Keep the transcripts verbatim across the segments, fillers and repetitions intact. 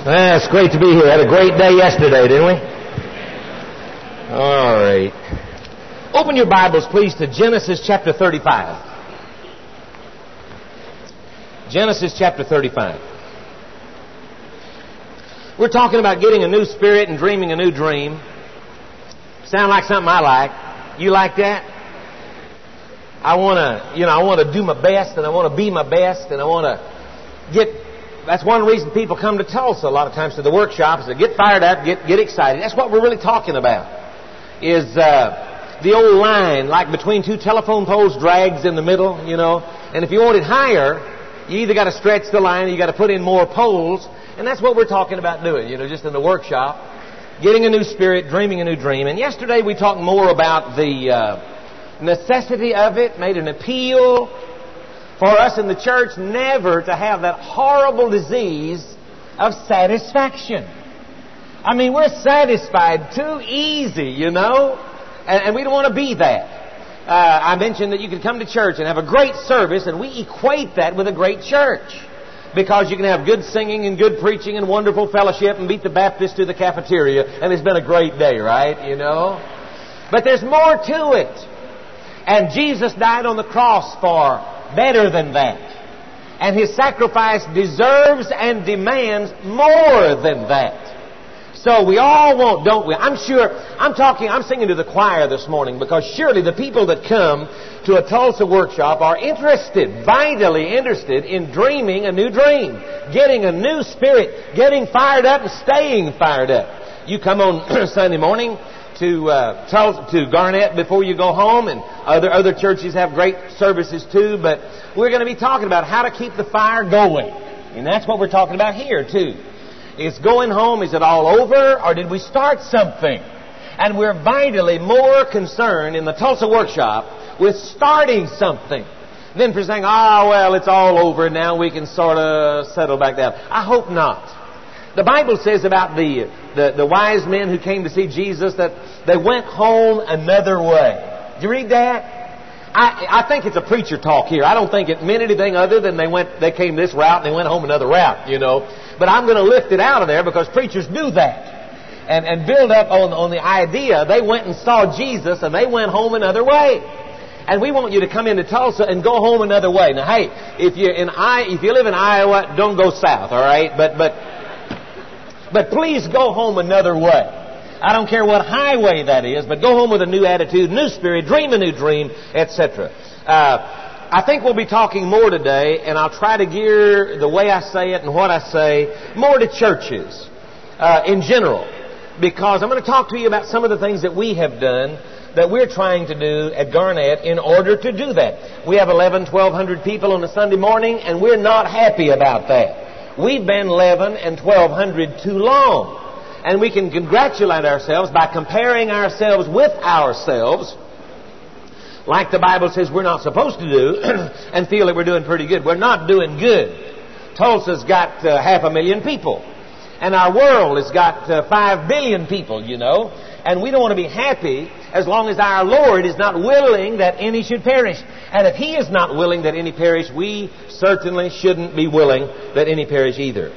Well, it's great to be here. Had a great day yesterday, didn't we? All right. Open your Bibles, please, to Genesis chapter thirty-five. Genesis chapter thirty-five. We're talking about getting a new spirit and dreaming a new dream. Sound like something I like. You like that? I want to, you know, I want to do my best, and I want to be my best, and I want to get... That's one reason people come to Tulsa a lot of times to the workshops, to get fired up, get get excited. That's what we're really talking about, is uh, the old line, like between two telephone poles, drags in the middle, you know. And if you want it higher, you either got to stretch the line or you got to put in more poles. And that's what we're talking about doing, you know, just in the workshop. Getting a new spirit, dreaming a new dream. And yesterday we talked more about the uh, necessity of it, made an appeal for us in the church never to have that horrible disease of satisfaction. I mean, we're satisfied too easy, you know, and, and we don't want to be that. Uh, I mentioned that you can come to church and have a great service, and we equate that with a great church. Because you can have good singing and good preaching and wonderful fellowship and beat the Baptist to the cafeteria, and it's been a great day, right? You know? But there's more to it. And Jesus died on the cross for better than that. And His sacrifice deserves and demands more than that. So we all want, don't we? I'm sure, I'm talking, I'm singing to the choir this morning, because surely the people that come to a Tulsa workshop are interested, vitally interested in dreaming a new dream, getting a new spirit, getting fired up and staying fired up. You come on Sunday morning to uh, Tulsa, to Garnett before you go home, and other other churches have great services too, but we're going to be talking about how to keep the fire going. And that's what we're talking about here too. It's going home. Is it all over, or did we start something? And we're vitally more concerned in the Tulsa workshop with starting something than for saying, ah, oh, well, it's all over now, we can sort of settle back down. I hope not. The Bible says about the, the, the wise men who came to see Jesus that they went home another way. Did you read that? I, I think it's a preacher talk here. I don't think it meant anything other than they went, they came this route and they went home another route, you know. But I'm going to lift it out of there because preachers do that. And, and build up on, on the idea they went and saw Jesus and they went home another way. And we want you to come into Tulsa and go home another way. Now, hey, if you're in I, if you live in Iowa, don't go south, all right? But but but please go home another way. I don't care what highway that is, but go home with a new attitude, new spirit, dream a new dream, et cetera. Uh, I think we'll be talking more today, and I'll try to gear the way I say it and what I say more to churches uh, in general, because I'm going to talk to you about some of the things that we have done that we're trying to do at Garnett in order to do that. We have eleven, twelve hundred people on a Sunday morning, and we're not happy about that. We've been eleven and twelve hundred too long. And we can congratulate ourselves by comparing ourselves with ourselves, like the Bible says we're not supposed to do, and feel that we're doing pretty good. We're not doing good. Tulsa's got uh, half a million people. And our world has got uh, five billion people, you know. And we don't want to be happy as long as our Lord is not willing that any should perish. And if He is not willing that any perish, we certainly shouldn't be willing that any perish either.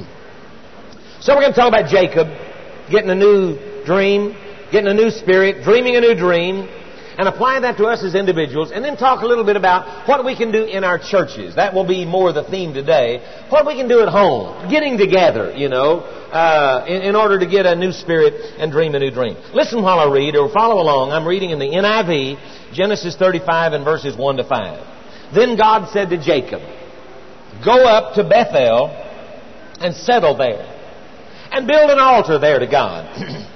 So we're going to talk about Jacob getting a new dream, getting a new spirit, dreaming a new dream, and apply that to us as individuals, and then talk a little bit about what we can do in our churches. That will be more the theme today. What we can do at home, getting together, you know, uh, in, in order to get a new spirit and dream a new dream. Listen while I read, or follow along. I'm reading in the N I V, Genesis thirty-five and verses one to five. Then God said to Jacob, "Go up to Bethel and settle there, and build an altar there to God,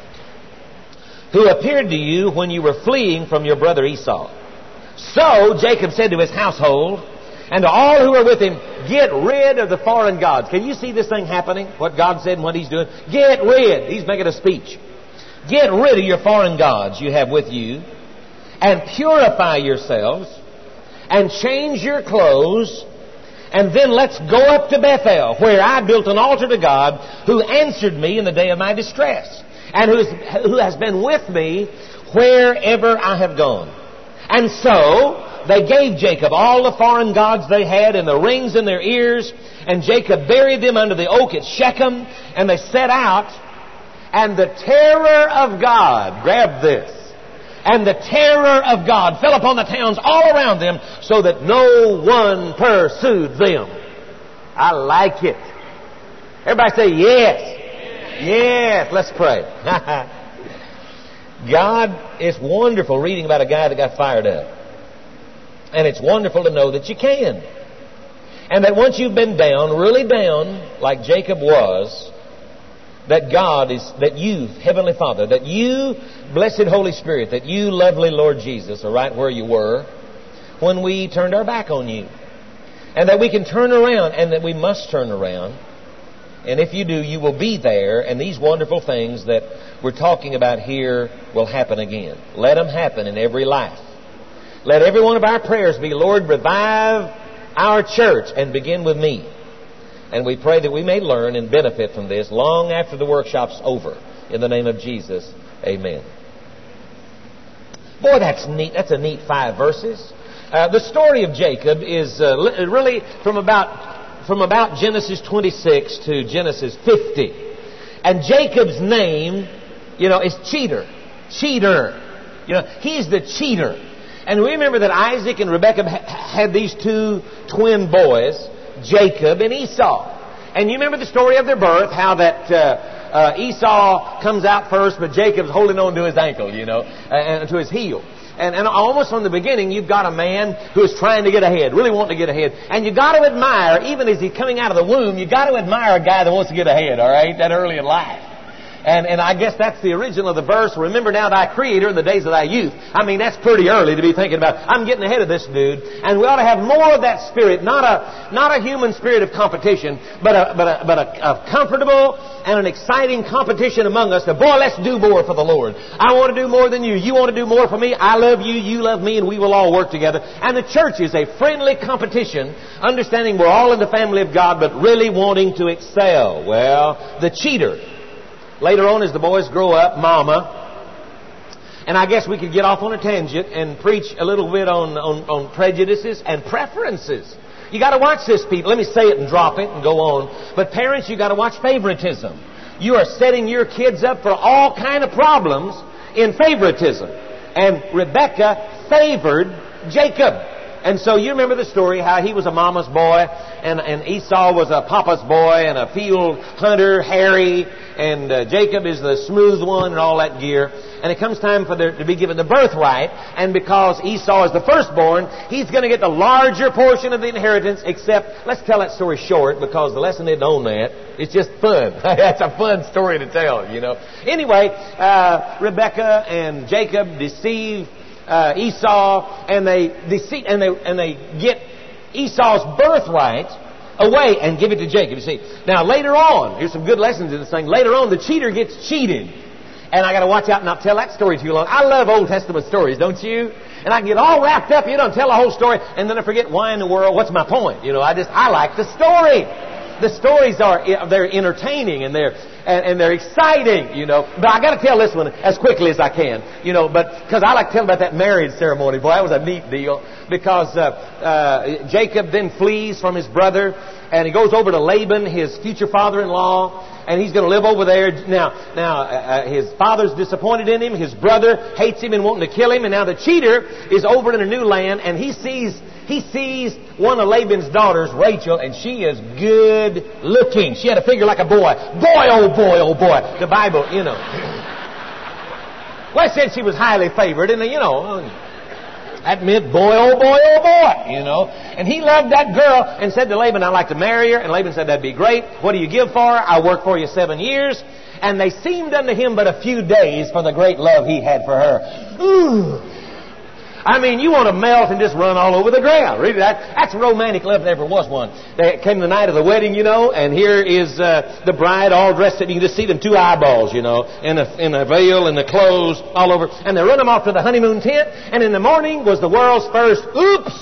who appeared to you when you were fleeing from your brother Esau." So Jacob said to his household and to all who were with him, "Get rid of the foreign gods." Can you see this thing happening? What God said and what He's doing? Get rid. He's making a speech. Get rid of your foreign gods you have with you, and purify yourselves, and change your clothes, and then let's go up to Bethel, where I built an altar to God, who answered me in the day of my distress, and who is, who has been with me wherever I have gone. And so they gave Jacob all the foreign gods they had and the rings in their ears, and Jacob buried them under the oak at Shechem, and they set out, and the terror of God, grab this, and the terror of God fell upon the towns all around them, so that no one pursued them. I like it. Everybody say yes. Yes. Let's pray. God, it's wonderful reading about a guy that got fired up. And it's wonderful to know that you can. And that once you've been down, really down, like Jacob was, that God is, that you, Heavenly Father, that you, blessed Holy Spirit, that you, lovely Lord Jesus, are right where you were when we turned our back on you. And that we can turn around, and that we must turn around. And if you do, you will be there, and these wonderful things that we're talking about here will happen again. Let them happen in every life. Let every one of our prayers be, Lord, revive our church and begin with me. And we pray that we may learn and benefit from this long after the workshop's over. In the name of Jesus, amen. Boy, that's neat. That's a neat five verses. Uh, the story of Jacob is uh, really from about from about Genesis twenty-six to Genesis fifty. And Jacob's name, you know, is Cheater. Cheater. You know, he's the cheater. And we remember that Isaac and Rebekah had these two twin boys, Jacob and Esau. And you remember the story of their birth, how that uh, uh, Esau comes out first, but Jacob's holding on to his ankle, you know, and to his heel. And, and almost from the beginning, you've got a man who is trying to get ahead, really wanting to get ahead. And you've got to admire, even as he's coming out of the womb, you've got to admire a guy that wants to get ahead, all right, that early in life. And, and I guess that's the original of the verse, remember now thy Creator in the days of thy youth. I mean, that's pretty early to be thinking about, I'm getting ahead of this dude. And we ought to have more of that spirit, not a not a human spirit of competition, but a, but a, but a, a comfortable and an exciting competition among us. That, boy, let's do more for the Lord. I want to do more than you. You want to do more for me. I love you. You love me. And we will all work together. And the church is a friendly competition, understanding we're all in the family of God, but really wanting to excel. Well, the cheater. Later on, as the boys grow up, Mama. And I guess we could get off on a tangent and preach a little bit on, on, on prejudices and preferences. You got to watch this, people. Let me say it and drop it and go on. But parents, you got to watch favoritism. You are setting your kids up for all kind of problems in favoritism. And Rebekah favored Jacob. And so you remember the story, how he was a mama's boy, and, and Esau was a papa's boy, and a field hunter, Harry, and uh, Jacob is the smooth one and all that gear. And it comes time for there to be given the birthright, and because Esau is the firstborn, he's going to get the larger portion of the inheritance, except, let's tell that story short, because the lesson isn't on that. It's just fun. That's a fun story to tell, you know. Anyway, uh, Rebekah and Jacob deceive Uh, Esau, and they deceive, and they and they get Esau's birthright away and give it to Jacob. You see, now later on, here's some good lessons in this thing. Later on, the cheater gets cheated, and I got to watch out and not tell that story too long. I love Old Testament stories, don't you? And I can get all wrapped up, you know, and tell the whole story, and then I forget why in the world. What's my point? You know, I just I like the story. The stories are they're entertaining and they're and, and they're exciting, you know. But I got to tell this one as quickly as I can, you know. But because I like to tell about that marriage ceremony, boy, that was a neat deal. Because uh, uh, Jacob then flees from his brother, and he goes over to Laban, his future father-in-law, and he's going to live over there. Now, now uh, his father's disappointed in him. His brother hates him and wanting to kill him. And now the cheater is over in a new land, and he sees he sees one of Laban's daughters, Rachel, and she is good looking. She had a figure like a boy. Boy, oh boy, oh boy. The Bible, you know. Well, it said she was highly favored, and you know, that meant boy, oh boy, oh boy, you know. And he loved that girl and said to Laban, I'd like to marry her. And Laban said, that'd be great. What do you give for her? I'll work for you seven years. And they seemed unto him but a few days for the great love he had for her. Ooh. I mean, you want to melt and just run all over the ground. Really, that, that's romantic love if there ever was one. They came the night of the wedding, you know, and here is uh, the bride all dressed up. You can just see them two eyeballs, you know, in a, in a veil and the clothes all over. And they run them off to the honeymoon tent. And in the morning was the world's first, oops.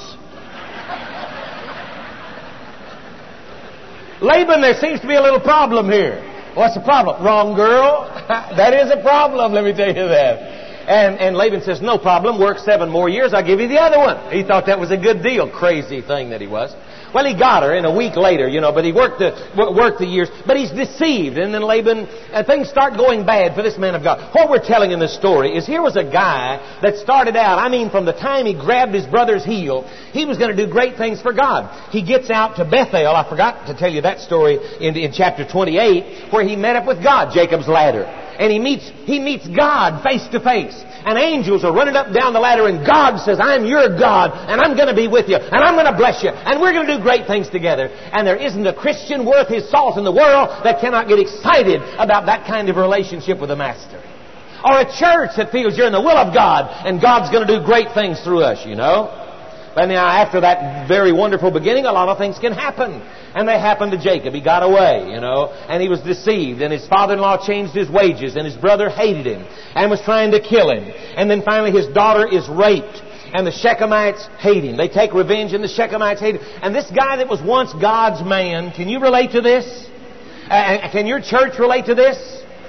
Laban, there seems to be a little problem here. What's the problem? Wrong girl. That is a problem, let me tell you that. And, and Laban says, no problem, work seven more years, I'll give you the other one. He thought that was a good deal. Crazy thing that he was. Well, he got her in a week later, you know, but he worked the, worked the years. But he's deceived. And then Laban, and things start going bad for this man of God. What we're telling in this story is here was a guy that started out, I mean, from the time he grabbed his brother's heel, he was going to do great things for God. He gets out to Bethel. I forgot to tell you that story in, in chapter twenty-eight, where he met up with God, Jacob's ladder. And he meets, he meets God face to face. And angels are running up down the ladder, and God says, I'm your God, and I'm going to be with you, and I'm going to bless you, and we're going to do great things together. And there isn't a Christian worth his salt in the world that cannot get excited about that kind of relationship with the Master. Or a church that feels you're in the will of God, and God's going to do great things through us, you know. But now, after that very wonderful beginning, a lot of things can happen. And they happened to Jacob. He got away, you know, and he was deceived. And his father-in-law changed his wages, and his brother hated him and was trying to kill him. And then finally his daughter is raped, and the Shechemites hate him. They take revenge, and the Shechemites hate him. And this guy that was once God's man, can you relate to this? Uh, can your church relate to this?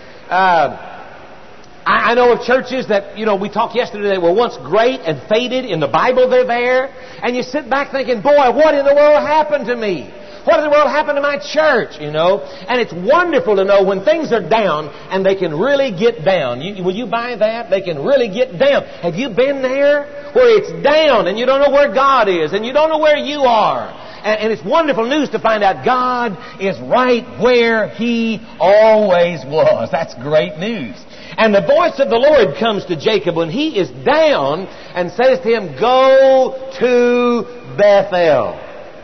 Uh, I know of churches that, you know, we talked yesterday, they were once great and faded. In the Bible they're there. And you sit back thinking, boy, what in the world happened to me? What in the world happened to my church, you know? And it's wonderful to know when things are down and they can really get down. You, will you buy that? They can really get down. Have you been there? Where it's down and you don't know where God is and you don't know where you are. And, and it's wonderful news to find out God is right where He always was. That's great news. And the voice of the Lord comes to Jacob when he is down and says to him, go to Bethel.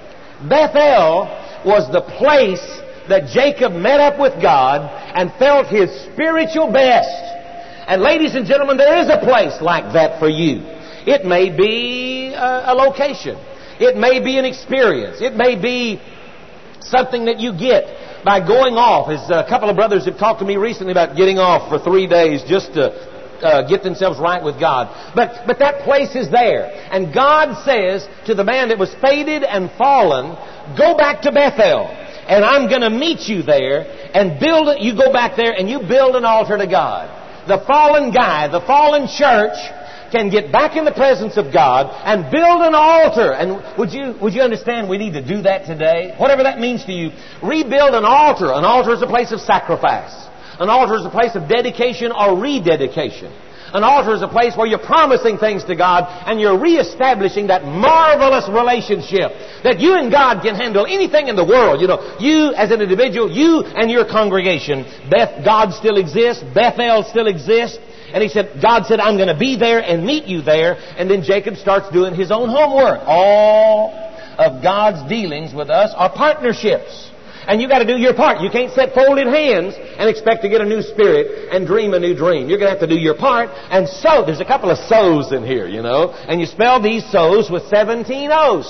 Bethel was the place that Jacob met up with God and felt his spiritual best. And ladies and gentlemen, there is a place like that for you. It may be a, a location. It may be an experience. It may be something that you get by going off. As a couple of brothers have talked to me recently about getting off for three days just to uh, get themselves right with God. But but that place is there. And God says to the man that was faded and fallen, go back to Bethel. And I'm going to meet you there and build it. You go back there and you build an altar to God. The fallen guy, the fallen church can get back in the presence of God and build an altar. And would you would you understand we need to do that today? Whatever that means to you. Rebuild an altar. An altar is a place of sacrifice. An altar is a place of dedication or rededication. An altar is a place where you're promising things to God and you're reestablishing that marvelous relationship that you and God can handle anything in the world. You know, you as an individual, you and your congregation. Beth, God still exists. Bethel still exists. And he said, God said, I'm going to be there and meet you there. And then Jacob starts doing his own homework. All of God's dealings with us are partnerships. And you got to do your part. You can't set folded hands and expect to get a new spirit and dream a new dream. You're going to have to do your part. And so, there's a couple of so's in here, you know. And you spell these so's with seventeen O's.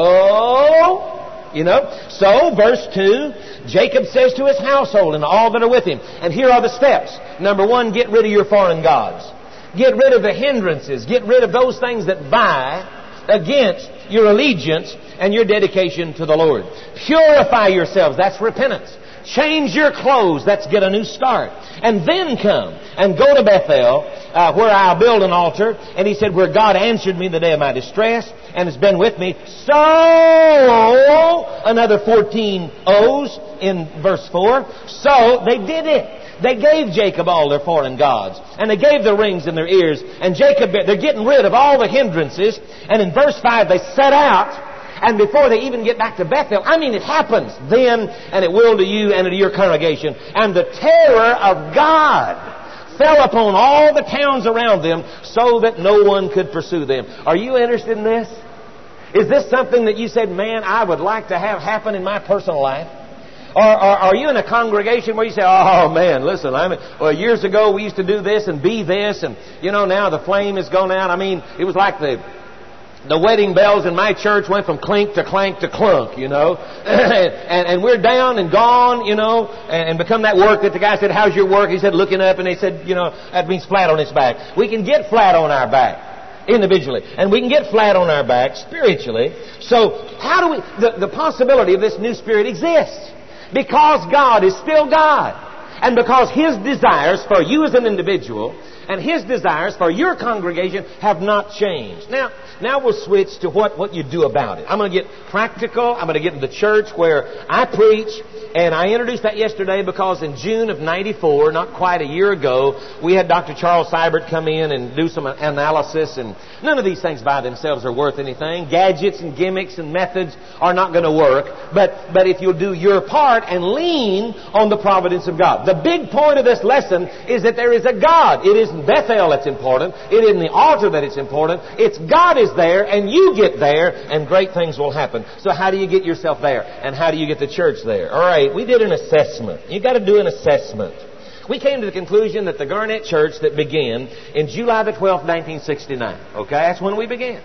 So... You know, so verse two, Jacob says to his household and all that are with him, and here are the steps. Number one, get rid of your foreign gods. Get rid of the hindrances. Get rid of those things that vie against your allegiance and your dedication to the Lord. Purify yourselves. That's repentance. Change your clothes. That's get a new start. And then come and go to Bethel, uh, where I'll build an altar. And he said, where God answered me the day of my distress and has been with me. So, another fourteen O's in verse four. So, they did it. They gave Jacob all their foreign gods. And they gave the rings in their ears. And Jacob, they're getting rid of all the hindrances. And in verse five, they set out. And before they even get back to Bethel, I mean, it happens then, and it will to you and to your congregation. And the terror of God fell upon all the towns around them so that no one could pursue them. Are you interested in this? Is this something that you said, man, I would like to have happen in my personal life? Or, or are you in a congregation where you say, oh man, listen, I mean, well, years ago we used to do this and be this, and you know, now the flame has gone out. I mean, it was like the The wedding bells in my church went from clink to clank to clunk, you know. and, and we're down and gone, you know, and, and become that work that the guy said, how's your work? He said, looking up, and they said, you know, that means flat on his back. We can get flat on our back individually, and we can get flat on our back spiritually. So how do we, the, the possibility of this new spirit exists because God is still God. And because His desires for you as an individual and His desires for your congregation have not changed. Now, now we'll switch to what, what you do about it. I'm going to get practical. I'm going to get into the church where I preach, and I introduced that yesterday because in June of ninety-four, not quite a year ago, we had Doctor Charles Seibert come in and do some analysis, and none of these things by themselves are worth anything. Gadgets and gimmicks and methods are not going to work, but, but if you'll do your part and lean on the providence of God. The big point of this lesson is that there is a God. It isn't Bethel that's important. It isn't the altar that it's important. It's God is there, and you get there, and great things will happen. So how do you get yourself there? And how do you get the church there? All right, we did an assessment. You've got to do an assessment. We came to the conclusion that the Garnett Church that began in July the twelfth, nineteen sixty-nine. Okay, that's when we began.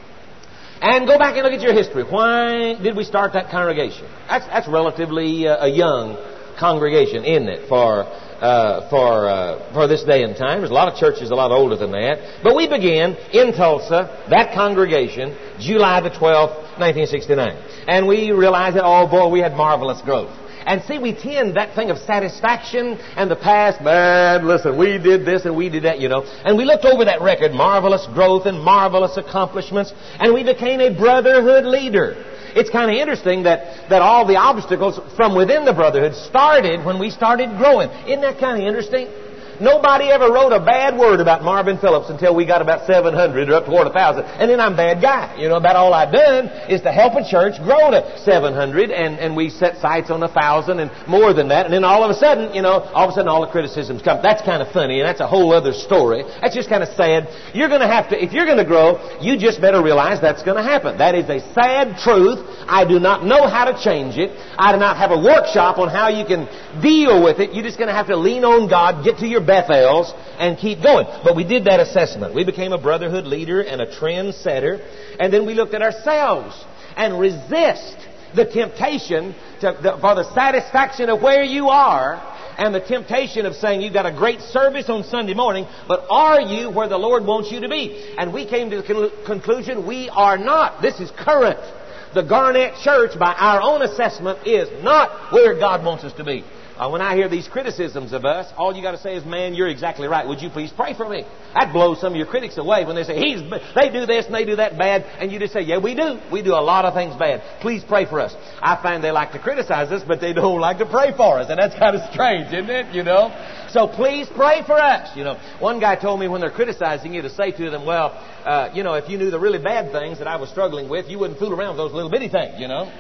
And go back and look at your history. Why did we start that congregation? That's, that's relatively uh, a young congregation, isn't it, for uh, for uh, for this day and time? There's a lot of churches a lot older than that. But we began in Tulsa, that congregation, July the twelfth, nineteen sixty-nine. And we realized that, oh boy, we had marvelous growth. And see, we tend that thing of satisfaction and the past, man, listen, we did this and we did that, you know. And we looked over that record, marvelous growth and marvelous accomplishments, and we became a brotherhood leader. It's kind of interesting that, that all the obstacles from within the brotherhood started when we started growing. Isn't that kind of interesting? Nobody ever wrote a bad word about Marvin Phillips until we got about seven hundred or up toward one thousand. And then I'm a bad guy. You know, about all I've done is to help a church grow to seven hundred, and, and we set sights on one thousand and more than that. And then all of a sudden, you know, all of a sudden all the criticisms come. That's kind of funny, and that's a whole other story. That's just kind of sad. You're going to have to, if you're going to grow, you just better realize that's going to happen. That is a sad truth. I do not know how to change it. I do not have a workshop on how you can deal with it. You're just going to have to lean on God, get to your Bethels, and keep going. But we did that assessment. We became a brotherhood leader and a trend setter. And then we looked at ourselves and resist the temptation to, the, for the satisfaction of where you are, and the temptation of saying you've got a great service on Sunday morning, but are you where the Lord wants you to be? And we came to the con- conclusion we are not. This is current. The Garnett Church, by our own assessment, is not where God wants us to be. Uh, when I hear these criticisms of us, all you got to say is, man, you're exactly right. Would you please pray for me? That blows some of your critics away when they say, He's, they do this and they do that bad. And you just say, yeah, we do. We do a lot of things bad. Please pray for us. I find they like to criticize us, but they don't like to pray for us. And that's kind of strange, isn't it? You know? So please pray for us. You know, one guy told me when they're criticizing you to say to them, well, uh, you know, if you knew the really bad things that I was struggling with, you wouldn't fool around with those little bitty things, you know?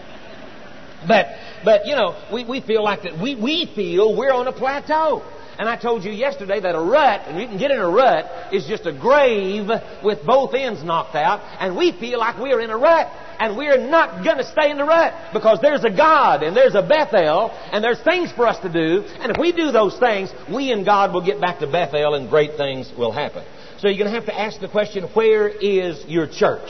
But, but you know, we, we feel like that. We, we feel we're on a plateau. And I told you yesterday that a rut, and you can get in a rut, is just a grave with both ends knocked out. And we feel like we're in a rut. And we're not going to stay in the rut, because there's a God and there's a Bethel and there's things for us to do. And if we do those things, we and God will get back to Bethel and great things will happen. So you're going to have to ask the question, where is your church?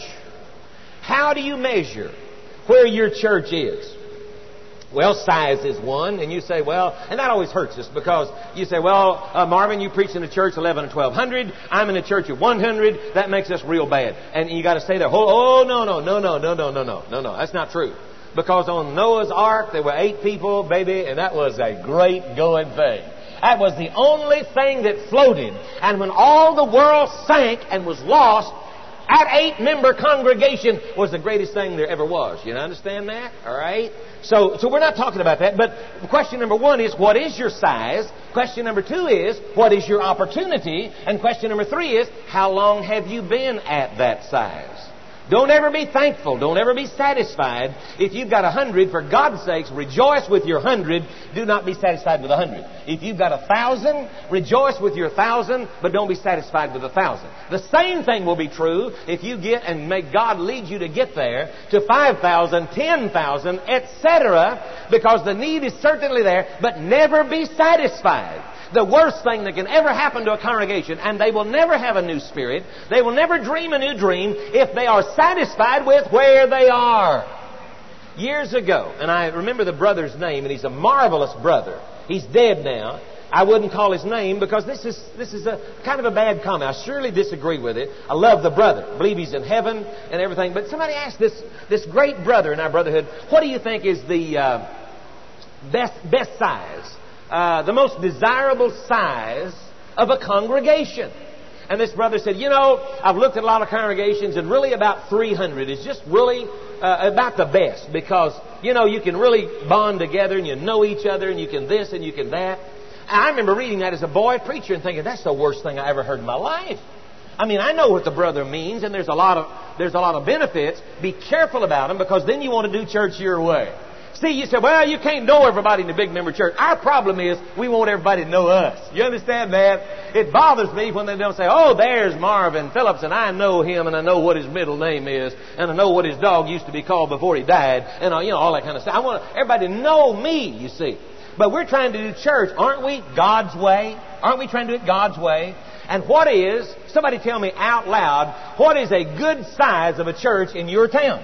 How do you measure where your church is? Well, size is one, and you say, well, and that always hurts us, because you say, well, uh, Marvin, you preach in a church eleven or twelve hundred. I'm in a church of one hundred. That makes us real bad. And you got to say that, oh, no, no, no, no, no, no, no, no, no, no. That's not true. Because on Noah's Ark, there were eight people, baby, and that was a great going thing. That was the only thing that floated. And when all the world sank and was lost, that eight-member congregation was the greatest thing there ever was. You understand that? All right? So, so we're not talking about that. But question number one is, what is your size? Question number two is, what is your opportunity? And question number three is, how long have you been at that size? Don't ever be thankful. Don't ever be satisfied. If you've got a hundred, for God's sakes, rejoice with your hundred. Do not be satisfied with a hundred. If you've got a thousand, rejoice with your thousand, but don't be satisfied with a thousand. The same thing will be true if you get, and may God lead you to get there, to five thousand, ten thousand, et cetera, because the need is certainly there, but never be satisfied. The worst thing that can ever happen to a congregation, and they will never have a new spirit, they will never dream a new dream if they are satisfied with where they are. Years ago, and I remember the brother's name, and he's a marvelous brother. He's dead now. I wouldn't call his name because this is this is a kind of a bad comment. I surely disagree with it. I love the brother. I believe he's in heaven and everything. But somebody asked this this great brother in our brotherhood, what do you think is the uh, best best size? Uh, the most desirable size of a congregation. And this brother said, you know, I've looked at a lot of congregations, and really about three hundred is just really uh, about the best, because, you know, you can really bond together and you know each other and you can this and you can that. And I remember reading that as a boy preacher and thinking, that's the worst thing I ever heard in my life. I mean, I know what the brother means, and there's a lot of there's a lot of benefits. Be careful about them, because then you want to do church your way. See, you say, well, you can't know everybody in the big member church. Our problem is we want everybody to know us. You understand that? It bothers me when they don't say, oh, there's Marvin Phillips, and I know him, and I know what his middle name is, and I know what his dog used to be called before he died, and you know, all that kind of stuff. I want everybody to know me, you see. But we're trying to do church, aren't we? God's way. Aren't we trying to do it God's way? And what is, somebody tell me out loud, what is a good size of a church in your town?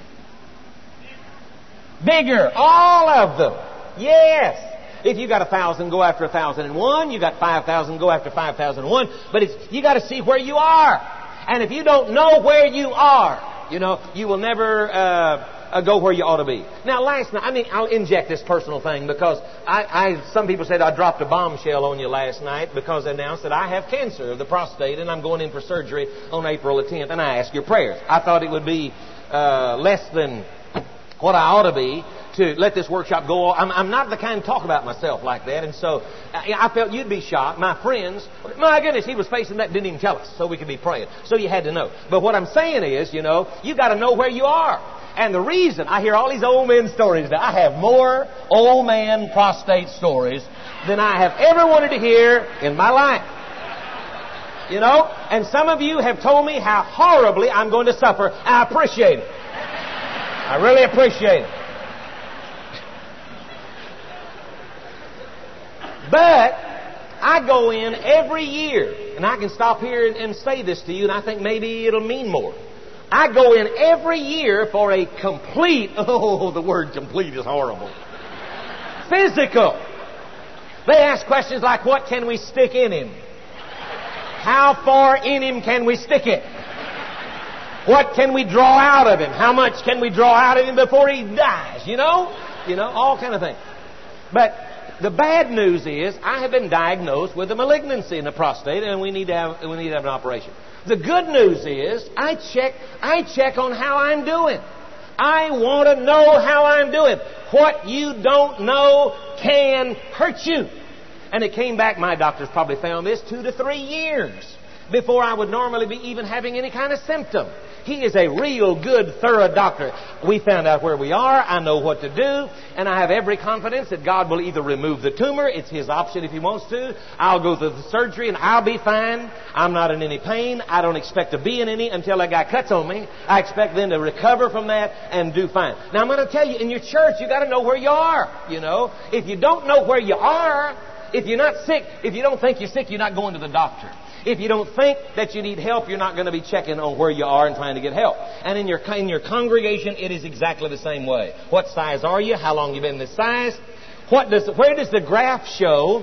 Bigger. All of them. Yes. If you got a thousand, go after a thousand and one. You got five thousand, go after five thousand and one. But it's, you got to see where you are. And if you don't know where you are, you know, you will never uh, uh, go where you ought to be. Now, last night, I mean, I'll inject this personal thing, because I, I, some people said I dropped a bombshell on you last night because I announced that I have cancer of the prostate and I'm going in for surgery on April the tenth, and I asked your prayers. I thought it would be uh, less than what I ought to be to let this workshop go on. I'm, I'm not the kind to talk about myself like that, and so I, I felt you'd be shocked. My friends, my goodness, he was facing that, didn't even tell us, so we could be praying. So you had to know. But what I'm saying is, you know, you got to know where you are. And the reason I hear all these old men stories now, I have more old man prostate stories than I have ever wanted to hear in my life. You know, and some of you have told me how horribly I'm going to suffer. I appreciate it. I really appreciate it. But I go in every year, and I can stop here and, and say this to you, and I think maybe it'll mean more. I go in every year for a complete, oh, the word complete is horrible, physical. They ask questions like, what can we stick in him? How far in him can we stick it? What can we draw out of him? How much can we draw out of him before he dies? You know? You know, all kind of things. But the bad news is I have been diagnosed with a malignancy in the prostate, and we need to have we need to have an operation. The good news is I check I check on how I'm doing. I want to know how I'm doing. What you don't know can hurt you. And it came back, my doctors probably found this, two to three years before I would normally be even having any kind of symptom. He is a real good, thorough doctor. We found out where we are. I know what to do. And I have every confidence that God will either remove the tumor. It's His option if He wants to. I'll go through the surgery and I'll be fine. I'm not in any pain. I don't expect to be in any until that guy cuts on me. I expect then to recover from that and do fine. Now I'm going to tell you, in your church, you got to know where you are. You know, if you don't know where you are, if you're not sick, if you don't think you're sick, you're not going to the doctor. If you don't think that you need help, you're not going to be checking on where you are and trying to get help. And in your in your congregation, it is exactly the same way. What size are you? How long you been this size? What does where does the graph show,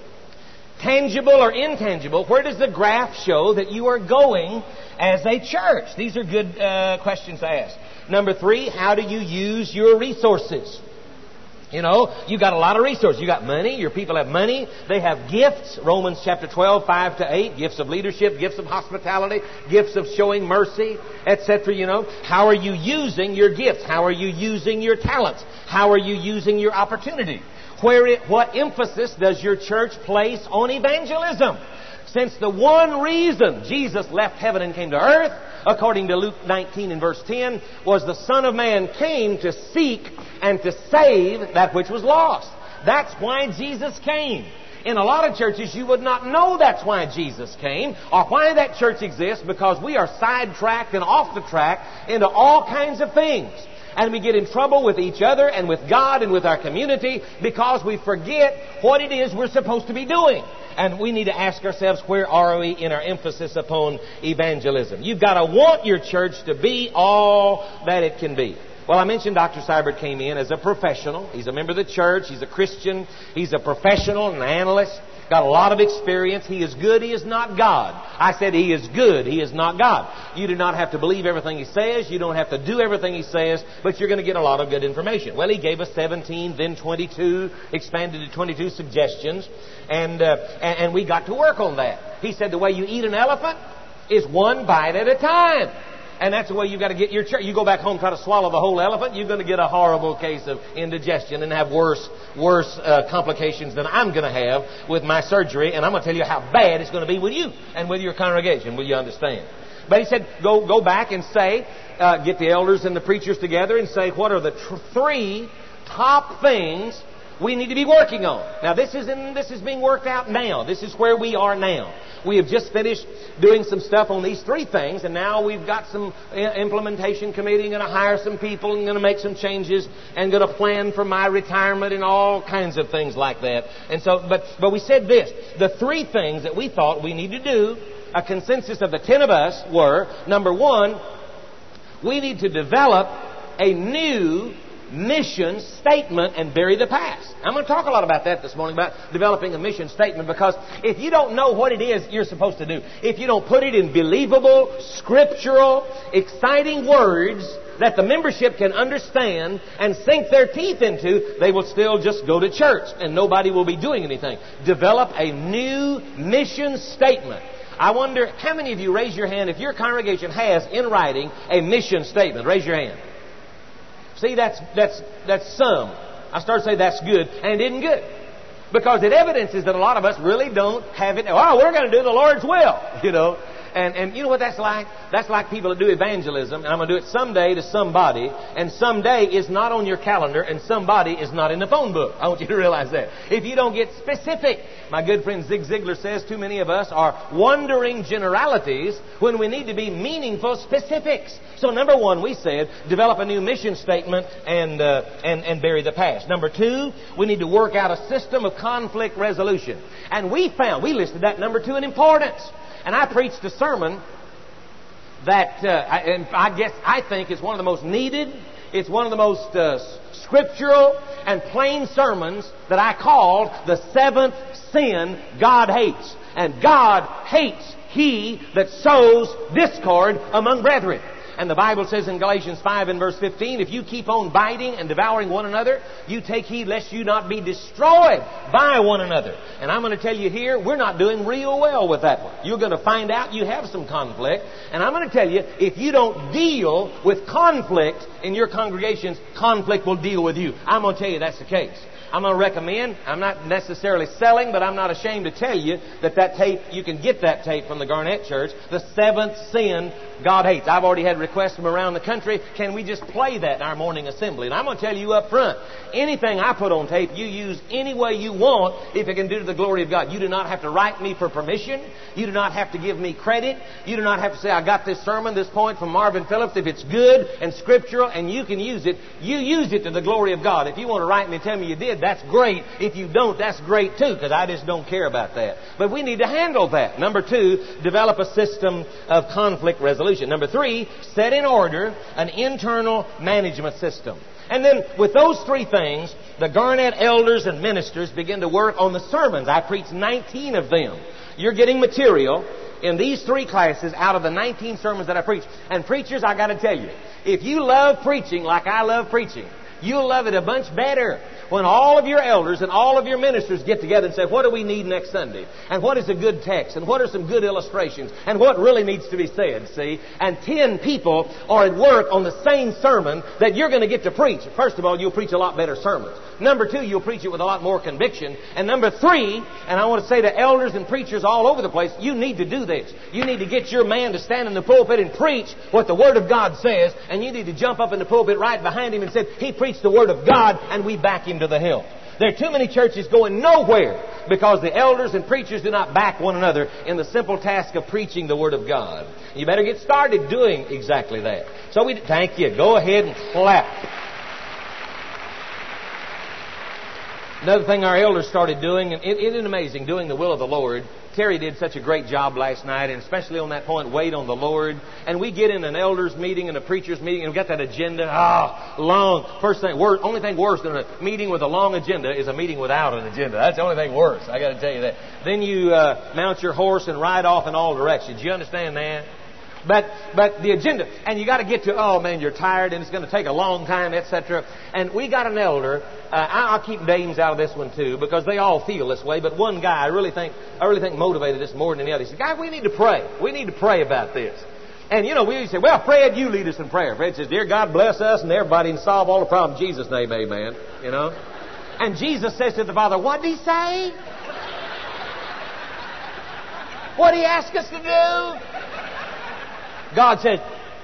tangible or intangible? Where does the graph show that you are going as a church? These are good uh, questions to ask. Number three, how do you use your resources? You know, you got a lot of resources. You got money. Your people have money. They have gifts. Romans chapter twelve, five to eight. Gifts of leadership, gifts of hospitality, gifts of showing mercy, et cetera. You know, how are you using your gifts? How are you using your talents? How are you using your opportunity? Where it, what emphasis does your church place on evangelism? Since the one reason Jesus left heaven and came to earth, according to Luke nineteen and verse ten, was the Son of Man came to seek and to save that which was lost. That's why Jesus came. In a lot of churches, you would not know that's why Jesus came or why that church exists, because we are sidetracked and off the track into all kinds of things. And we get in trouble with each other and with God and with our community because we forget what it is we're supposed to be doing. And we need to ask ourselves, where are we in our emphasis upon evangelism? You've got to want your church to be all that it can be. Well, I mentioned Doctor Seibert came in as a professional. He's a member of the church. He's a Christian. He's a professional and an analyst. Got a lot of experience. He is good. He is not God. I said he is good. He is not God. You do not have to believe everything he says. You don't have to do everything he says, but you're going to get a lot of good information. Well, he gave us seventeen, then twenty-two, expanded to twenty-two suggestions, and, uh, and, and we got to work on that. He said the way you eat an elephant is one bite at a time. And that's the way you've got to get your church. You go back home, try to swallow the whole elephant, you're going to get a horrible case of indigestion and have worse, worse uh, complications than I'm going to have with my surgery. And I'm going to tell you how bad it's going to be with you and with your congregation. Will you understand? But he said, go go back and say, uh, get the elders and the preachers together and say, what are the tr- three top things we need to be working on? Now, this is in, this is being worked out now. This is where we are now. We have just finished doing some stuff on these three things, and now we've got some implementation committee, going to hire some people, and going to make some changes, and going to plan for my retirement and all kinds of things like that. And so, but but we said this: the three things that we thought we need to do, a consensus of the ten of us were: number one, we need to develop a new mission statement and bury the past. I'm going to talk a lot about that this morning, about developing a mission statement, because if you don't know what it is you're supposed to do, if you don't put it in believable, scriptural, exciting words that the membership can understand and sink their teeth into, they will still just go to church and nobody will be doing anything. Develop a new mission statement. I wonder, how many of you, raise your hand if your congregation has in writing a mission statement? Raise your hand. See, that's that's that's some. I started to say that's good, and it isn't good. Because it evidences that a lot of us really don't have it. Oh, we're going to do the Lord's will, you know. And and you know what that's like? That's like people that do evangelism, and I'm going to do it someday to somebody, and someday is not on your calendar, and somebody is not in the phone book. I want you to realize that. If you don't get specific, my good friend Zig Ziglar says too many of us are wandering generalities when we need to be meaningful specifics. So number one, we said, develop a new mission statement and, uh, and, and bury the past. Number two, we need to work out a system of conflict resolution. And we found, we listed that number two in importance. And I preached a sermon that, uh, I, and I guess, I think is one of the most needed, it's one of the most uh, scriptural and plain sermons that I called the seventh sin God hates. And God hates he that sows discord among brethren. And the Bible says in Galatians five and verse fifteen, if you keep on biting and devouring one another, you take heed lest you not be destroyed by one another. And I'm going to tell you here, we're not doing real well with that one. You're going to find out you have some conflict. And I'm going to tell you, if you don't deal with conflict in your congregations, conflict will deal with you. I'm going to tell you that's the case. I'm going to recommend, I'm not necessarily selling, but I'm not ashamed to tell you that that tape, you can get that tape from the Garnett Church, the seventh sin God hates. I've already had requests from around the country, can we just play that in our morning assembly? And I'm going to tell you up front, anything I put on tape, you use any way you want if it can do to the glory of God. You do not have to write me for permission. You do not have to give me credit. You do not have to say, I got this sermon, this point from Marvin Phillips. If it's good and scriptural and you can use it, you use it to the glory of God. If you want to write me and tell me you did, that's great. If you don't, that's great too, because I just don't care about that. But we need to handle that. Number two, develop a system of conflict resolution. Number three, set in order an internal management system. And then with those three things, the Garnett elders and ministers begin to work on the sermons. I preached nineteen of them. You're getting material in these three classes out of the nineteen sermons that I preached. And preachers, I got to tell you, if you love preaching like I love preaching, you'll love it a bunch better when all of your elders and all of your ministers get together and say, what do we need next Sunday? And what is a good text? And what are some good illustrations? And what really needs to be said, see? And ten people are at work on the same sermon that you're going to get to preach. First of all, you'll preach a lot better sermons. Number two, you'll preach it with a lot more conviction. And number three, and I want to say to elders and preachers all over the place, you need to do this. You need to get your man to stand in the pulpit and preach what the Word of God says. And you need to jump up in the pulpit right behind him and say, he preached the Word of God, and we back him to the hill. There are too many churches going nowhere because the elders and preachers do not back one another in the simple task of preaching the Word of God. You better get started doing exactly that. So we thank you. Go ahead and clap. Another thing our elders started doing, and it, it is amazing, doing the will of the Lord. Terry did such a great job last night, and especially on that point, wait on the Lord. And we get in an elders meeting and a preachers meeting, and we got that agenda. Ah, oh, long. First thing, worse, only thing worse than a meeting with a long agenda is a meeting without an agenda. That's the only thing worse. I got to tell you that. Then you uh, mount your horse and ride off in all directions. You understand that? But but the agenda, and you got to get to, oh man, you're tired and it's going to take a long time, et cetera. And we got an elder. Uh, I'll keep names out of this one too, because they all feel this way. But one guy, I really think, I really think motivated this more than the other. He said, "Guys, we need to pray. We need to pray about this." And you know, we say, "Well, Fred, you lead us in prayer." Fred says, "Dear God, bless us and everybody and solve all the problems in Jesus' name, amen." You know. And Jesus says to the Father, "What did He say? What did He ask us to do?" God said,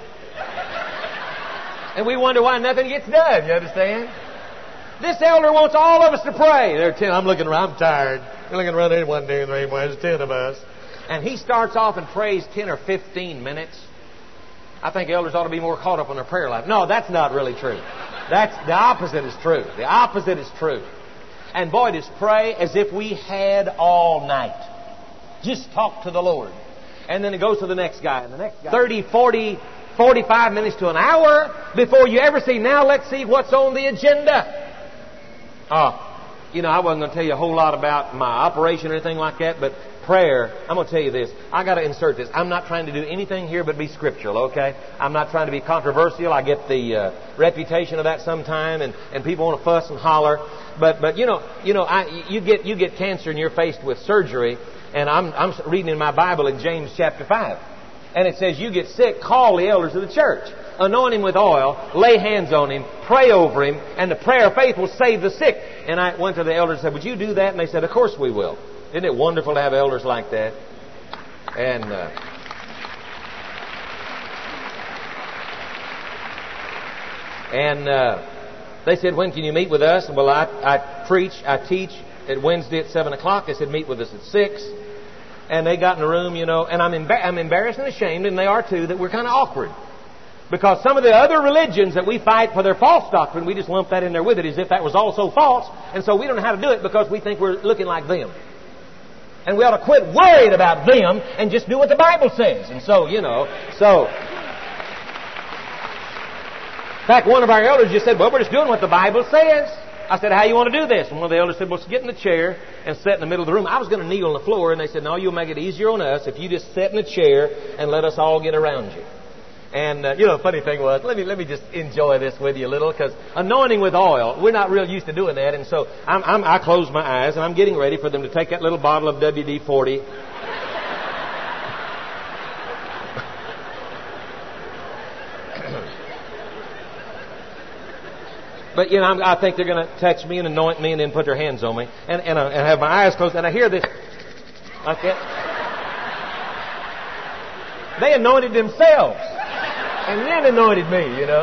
and we wonder why nothing gets done, you understand? This elder wants all of us to pray. There are ten, I'm looking around, I'm tired. I'm looking around, there ain't one day in the rainbow, there's ten of us. And he starts off and prays ten or fifteen minutes. I think elders ought to be more caught up on their prayer life. No, that's not really true. That's, the opposite is true. The opposite is true. And boy, just pray as if we had all night. Just talk to the Lord. And then it goes to the next guy, and the next guy. thirty, forty, forty-five minutes to an hour before you ever see, now let's see what's on the agenda. Oh, you know, I wasn't going to tell you a whole lot about my operation or anything like that, but prayer, I'm going to tell you this. I got to insert this. I'm not trying to do anything here but be scriptural, okay? I'm not trying to be controversial. I get the uh, reputation of that sometime, and, and people want to fuss and holler. But, but you know, you know, I, you get you get cancer and you're faced with surgery. And I'm, I'm reading in my Bible in James chapter five. And it says, you get sick, call the elders of the church. Anoint him with oil, lay hands on him, pray over him, and the prayer of faith will save the sick. And I went to the elders and said, would you do that? And they said, of course we will. Isn't it wonderful to have elders like that? And uh, and uh, they said, when can you meet with us? And well, I, I preach, I teach at Wednesday at seven o'clock. They said, meet with us at six. And they got in the room, you know, and I'm, embar- I'm embarrassed and ashamed, and they are too, that we're kind of awkward. Because some of the other religions that we fight for their false doctrine, we just lump that in there with it as if that was also false. And so we don't know how to do it because we think we're looking like them. And we ought to quit worrying about them and just do what the Bible says. And so, you know, so... In fact, one of our elders just said, well, we're just doing what the Bible says. I said, how you want to do this? And one of the elders said, well, get in the chair and sit in the middle of the room. I was going to kneel on the floor, and they said, no, you'll make it easier on us if you just sit in a chair and let us all get around you. And, uh, you know, the funny thing was, let me let me just enjoy this with you a little, because anointing with oil, we're not real used to doing that. And so I'm, I'm, I close my eyes, and I'm getting ready for them to take that little bottle of W D forty. But, you know, I'm, I think they're going to touch me and anoint me and then put their hands on me. And, and, uh, and have my eyes closed. And I hear this. Like that. They anointed themselves. And then anointed me, you know.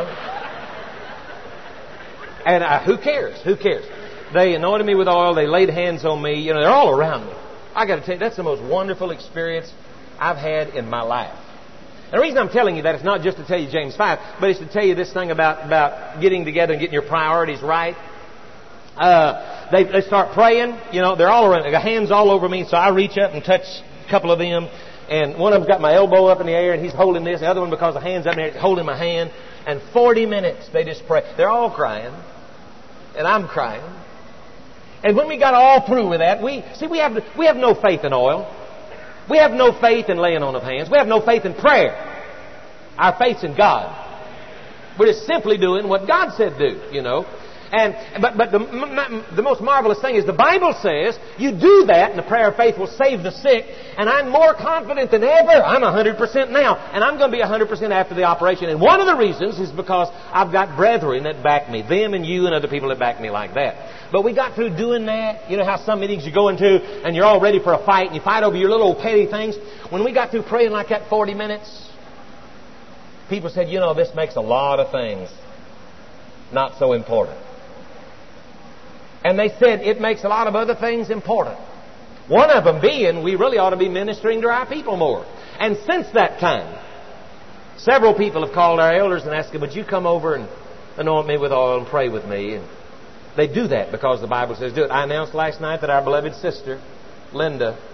And uh, who cares? Who cares? They anointed me with oil. They laid hands on me. You know, they're all around me. I got to tell you, that's the most wonderful experience I've had in my life. And the reason I'm telling you that is not just to tell you James five, but it's to tell you this thing about, about getting together and getting your priorities right. Uh, they, they start praying. You know, they're all around. They got hands all over me, so I reach up and touch a couple of them. And one of them's got my elbow up in the air, and he's holding this. The other one, because the hand's up in the air, holding my hand. And forty minutes, they just pray. They're all crying. And I'm crying. And when we got all through with that, we see we have we have no faith in oil. We have no faith in laying on of hands. We have no faith in prayer. Our faith's in God. We're just simply doing what God said do, you know. And but but the the most marvelous thing is the Bible says you do that, and the prayer of faith will save the sick. And I'm more confident than ever. I'm one hundred percent now, and I'm going to be one hundred percent after the operation. And one of the reasons is because I've got brethren that back me, them and you and other people that back me like that. But we got through doing that. You know how some meetings you go into and you're all ready for a fight, and you fight over your little old petty things. When we got through praying like that forty minutes, people said, you know, this makes a lot of things not so important. And they said it makes a lot of other things important. One of them being, we really ought to be ministering to our people more. And since that time, several people have called our elders and asked them, would you come over and anoint me with oil and pray with me? And they do that because the Bible says do it. I announced last night that our beloved sister, Linda,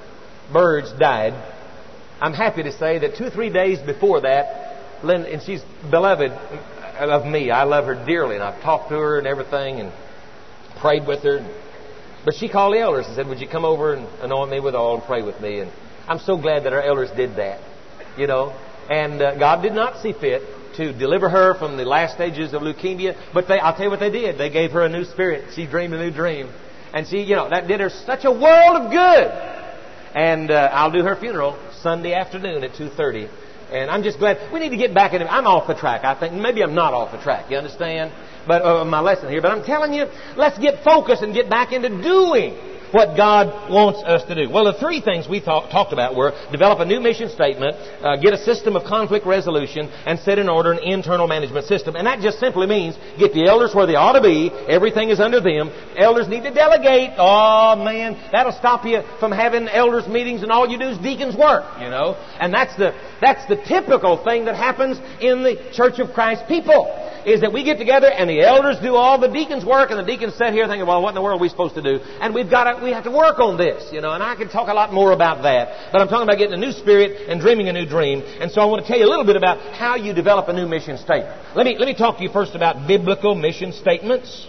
birds died, I'm happy to say that two or three days before that, Lynn, and she's beloved of me. I love her dearly, and I've talked to her and everything and prayed with her. But she called the elders and said, would you come over and anoint me with oil and pray with me? And I'm so glad that our elders did that, you know. And uh, God did not see fit to deliver her from the last stages of leukemia. But they, I'll tell you what they did. They gave her a new spirit. She dreamed a new dream. And she, you know, that did her such a world of good. And uh, I'll do her funeral Sunday afternoon at two thirty. And I'm just glad. We need to get back in. I'm off the track, I think. Maybe I'm not off the track. You understand? But uh, my lesson here. But I'm telling you, let's get focused and get back into doing what God wants us to do. Well, the three things we talk, talked about were develop a new mission statement, uh, get a system of conflict resolution, and set in order an internal management system. And that just simply means get the elders where they ought to be. Everything is under them. Elders need to delegate. Oh, man, that'll stop you from having elders meetings and all you do is deacons work, you know. And that's the, that's the typical thing that happens in the Church of Christ people. Is that we get together and the elders do all the deacons' work, and the deacons sit here thinking, well, what in the world are we supposed to do? And we've got to, we have to work on this, you know, and I can talk a lot more about that. But I'm talking about getting a new spirit and dreaming a new dream. And so I want to tell you a little bit about how you develop a new mission statement. Let me, let me talk to you first about biblical mission statements.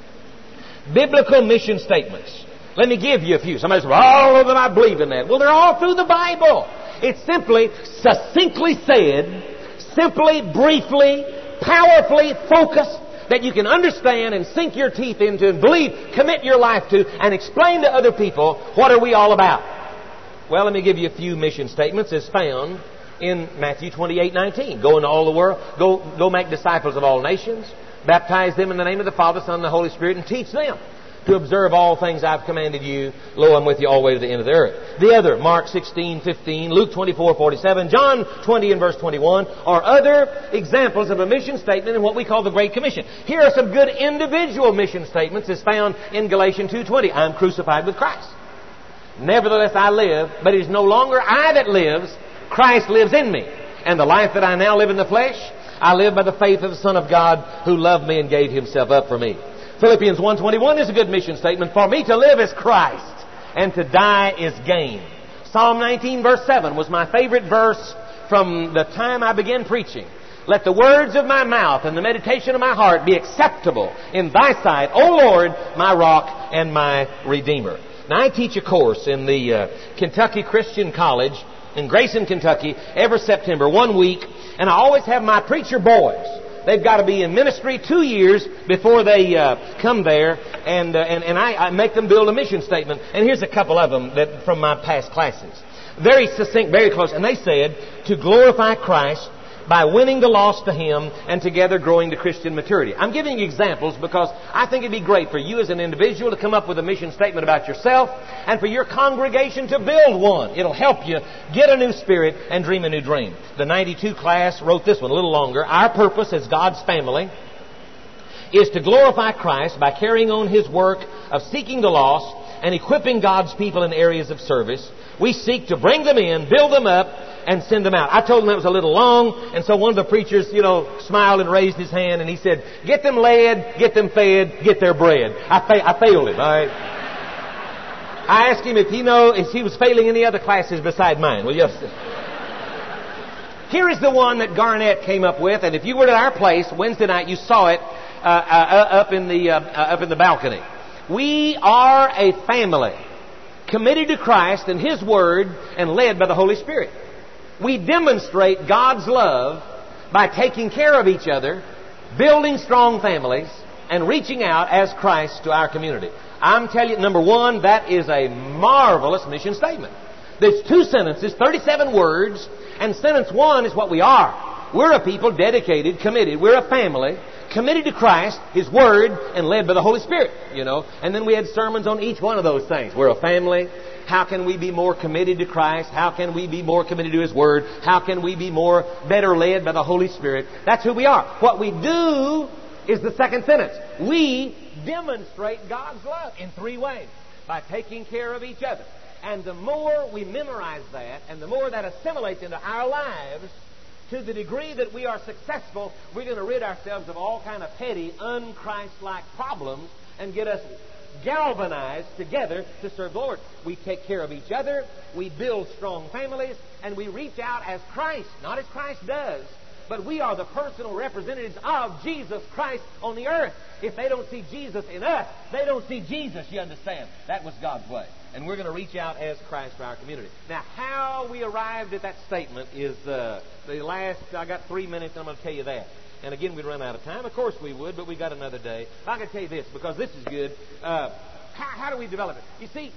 Biblical mission statements. Let me give you a few. Somebody says, well, all of them I believe in that. Well, they're all through the Bible. It's simply, succinctly said, simply, briefly, powerfully focused, that you can understand and sink your teeth into and believe, commit your life to, and explain to other people, what are we all about? Well, let me give you a few mission statements as found in Matthew twenty-eight nineteen. Go into all the world, go, go make disciples of all nations, baptize them in the name of the Father, Son, and the Holy Spirit, and teach them to observe all things I've commanded you. Lo, I'm with you all the way to the end of the earth. The other, Mark sixteen fifteen, Luke twenty-four forty-seven, John twenty and verse twenty-one, are other examples of a mission statement in what we call the Great Commission. Here are some good individual mission statements as found in Galatians two twenty. I'm crucified with Christ. Nevertheless I live, but it is no longer I that lives, Christ lives in me. And the life that I now live in the flesh, I live by the faith of the Son of God who loved me and gave Himself up for me. Philippians one twenty-one is a good mission statement. For me to live is Christ, and to die is gain. Psalm nineteen verse seven was my favorite verse from the time I began preaching. Let the words of my mouth and the meditation of my heart be acceptable in Thy sight, O Lord, my rock and my Redeemer. Now, I teach a course in the uh, Kentucky Christian College in Grayson, Kentucky, every September, one week, and I always have my preacher boys. They've got to be in ministry two years before they uh, come there, and uh, and, and I, I make them build a mission statement. And here's a couple of them that from my past classes. Very succinct, very close. And they said, to glorify Christ by winning the lost to Him and together growing to Christian maturity. I'm giving you examples because I think it'd be great for you as an individual to come up with a mission statement about yourself and for your congregation to build one. It'll help you get a new spirit and dream a new dream. The ninety-two class wrote this one a little longer. Our purpose as God's family is to glorify Christ by carrying on His work of seeking the lost and equipping God's people in areas of service. We seek to bring them in, build them up, and send them out. I told them that was a little long, and so one of the preachers, you know, smiled and raised his hand, and he said, get them led, get them fed, get their bread. I, fa- I failed him, all right? I asked him if he know if he was failing any other classes beside mine. Well, yes. Here is the one that Garnett came up with, and if you were at our place Wednesday night, you saw it uh, uh, up in the uh, uh, up in the balcony. We are a family committed to Christ and His Word and led by the Holy Spirit. We demonstrate God's love by taking care of each other, building strong families, and reaching out as Christ to our community. I'm telling you, number one, that is a marvelous mission statement. There's two sentences, thirty-seven words, and sentence one is what we are. We're a people dedicated, committed. We're a family committed to Christ, His Word, and led by the Holy Spirit, you know. And then we had sermons on each one of those things. We're a family. How can we be more committed to Christ? How can we be more committed to His Word? How can we be more, better led by the Holy Spirit? That's who we are. What we do is the second sentence. We demonstrate God's love in three ways. By taking care of each other. And the more we memorize that, and the more that assimilates into our lives, to the degree that we are successful, we're going to rid ourselves of all kind of petty, un-Christ-like problems and get us galvanized together to serve the Lord. We take care of each other, we build strong families, and we reach out as Christ, not as Christ does, but we are the personal representatives of Jesus Christ on the earth. If they don't see Jesus in us, they don't see Jesus, you understand. That was God's way. And we're going to reach out as Christ to our community. Now, how we arrived at that statement is uh, the last, I got three minutes, and I'm going to tell you that. And again, we'd run out of time. Of course we would, but we got another day. I'm going to tell you this, because this is good. Uh, how, how do we develop it? You see,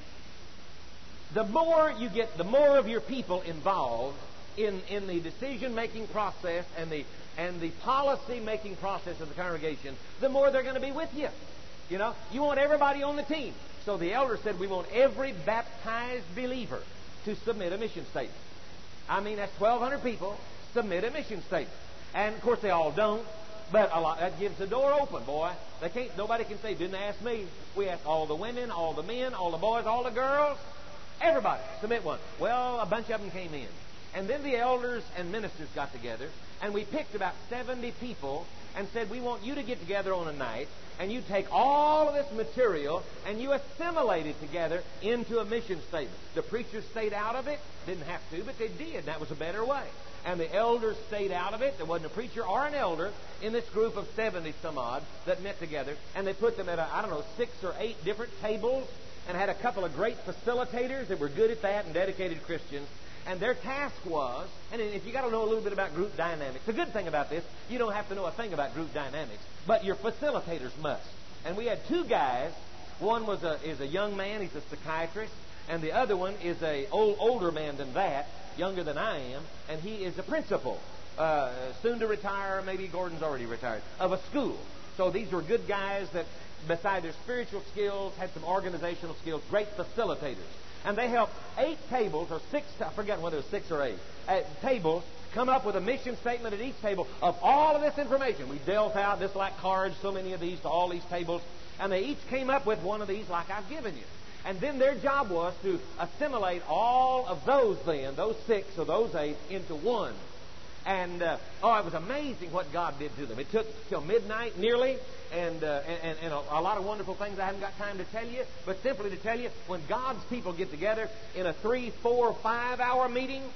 the more you get, the more of your people involved in, in the decision-making process and the and the policy-making process of the congregation, the more they're going to be with you. You know, you want everybody on the team. So the elder said we want every baptized believer to submit a mission statement. I mean, that's twelve hundred people submit a mission statement. And of course they all don't, but a lot, that gives the door open, boy. They can't. Nobody can say, didn't ask me. We asked all the women, all the men, all the boys, all the girls. Everybody submit one. Well, a bunch of them came in. And then the elders and ministers got together, and we picked about seventy people and said, we want you to get together on a night, and you take all of this material and you assimilate it together into a mission statement. The preachers stayed out of it. Didn't have to, but they did. That was a better way. And the elders stayed out of it. There wasn't a preacher or an elder in this group of seventy some odd that met together, and they put them at, a, I don't know, six or eight different tables, and had a couple of great facilitators that were good at that and dedicated Christians. And their task was, and if you got to know a little bit about group dynamics, the good thing about this, you don't have to know a thing about group dynamics, but your facilitators must. And we had two guys. One was a, is a young man, he's a psychiatrist, and the other one is a old, older man than that, younger than I am, and he is a principal, uh, soon to retire, maybe Gordon's already retired, of a school. So these were good guys that, beside their spiritual skills, had some organizational skills, great facilitators. And they helped eight tables, or six, I forget whether it was six or eight, uh, tables, come up with a mission statement at each table of all of this information. We dealt out this like cards, so many of these to all these tables, and they each came up with one of these like I've given you. And then their job was to assimilate all of those then, those six or those eight, into one. And, uh, oh, it was amazing what God did to them. It took till midnight nearly, and, uh, and, and a, a lot of wonderful things I haven't got time to tell you, but simply to tell you, when God's people get together in a three, four, five-hour meeting,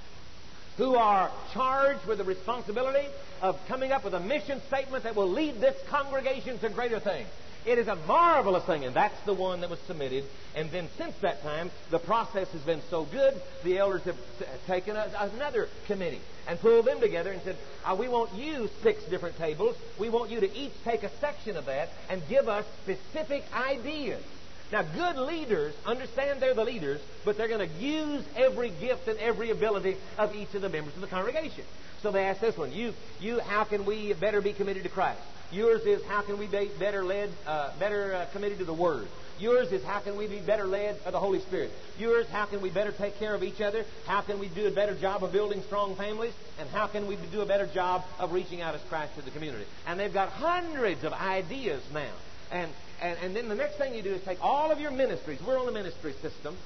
who are charged with the responsibility of coming up with a mission statement that will lead this congregation to greater things. It is a marvelous thing, and that's the one that was submitted. And then since that time, the process has been so good, the elders have taken a, another committee and pulled them together and said, uh, we won't use six different tables. We want you to each take a section of that and give us specific ideas. Now, good leaders understand they're the leaders, but they're going to use every gift and every ability of each of the members of the congregation. So they asked this one, you, you, how can we better be committed to Christ? Yours is, how can we be better led, uh, better uh, committed to the Word? Yours is, how can we be better led by the Holy Spirit? Yours, how can we better take care of each other? How can we do a better job of building strong families? And how can we do a better job of reaching out as Christ to the community? And they've got hundreds of ideas now. And, and, and then the next thing you do is take all of your ministries. We're on the ministry system.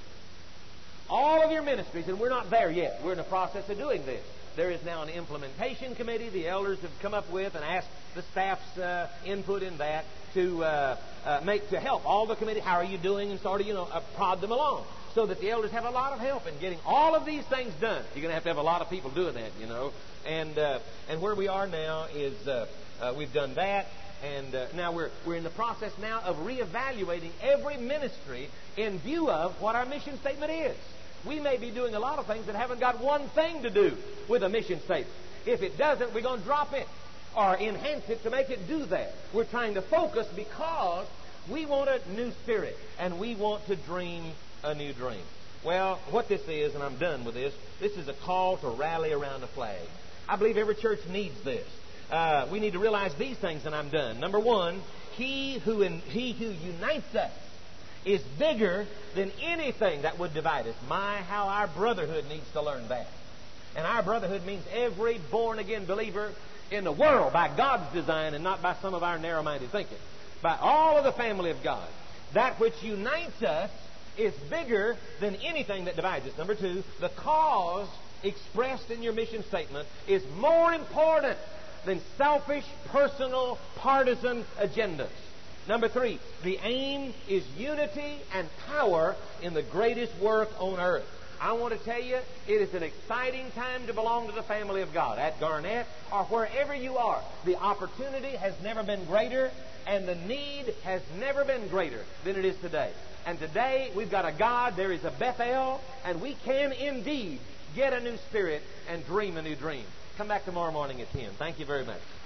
All of your ministries, and we're not there yet. We're in the process of doing this. There is now an implementation committee the elders have come up with and asked the staff's uh, input in that to uh, uh, make to help all the committee. How are you doing? And sort of, you know, uh, prod them along so that the elders have a lot of help in getting all of these things done. You're going to have to have a lot of people doing that, you know. And uh, and where we are now is uh, uh, we've done that. And uh, now we're we're in the process now of reevaluating every ministry in view of what our mission statement is. We may be doing a lot of things that haven't got one thing to do with a mission statement. If it doesn't, we're going to drop it or enhance it to make it do that. We're trying to focus because we want a new spirit and we want to dream a new dream. Well, what this is, and I'm done with this, this is a call to rally around a flag. I believe every church needs this. Uh, we need to realize these things, and I'm done. Number one, he who in, he who unites us is bigger than anything that would divide us. My, how our brotherhood needs to learn that. And our brotherhood means every born-again believer in the world by God's design and not by some of our narrow-minded thinking. By all of the family of God. That which unites us is bigger than anything that divides us. Number two, the cause expressed in your mission statement is more important than selfish, personal, partisan agendas. Number three, the aim is unity and power in the greatest work on earth. I want to tell you, it is an exciting time to belong to the family of God. At Garnett or wherever you are, the opportunity has never been greater and the need has never been greater than it is today. And today we've got a God, there is a Bethel, and we can indeed get a new spirit and dream a new dream. Come back tomorrow morning at ten. Thank you very much.